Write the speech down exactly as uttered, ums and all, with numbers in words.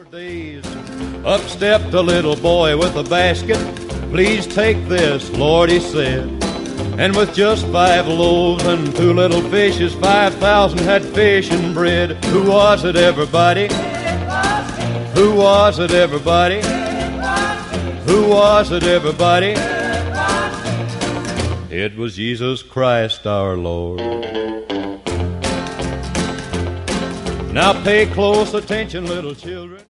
days. Up stepped a little boy with a basket. Please take this, Lord, he said. And with just five loaves and two little fishes, five thousand had fish and bread. Who was it, everybody? Who was it, everybody? Who was it, everybody? It was Jesus Christ our Lord. Now pay close attention, little children.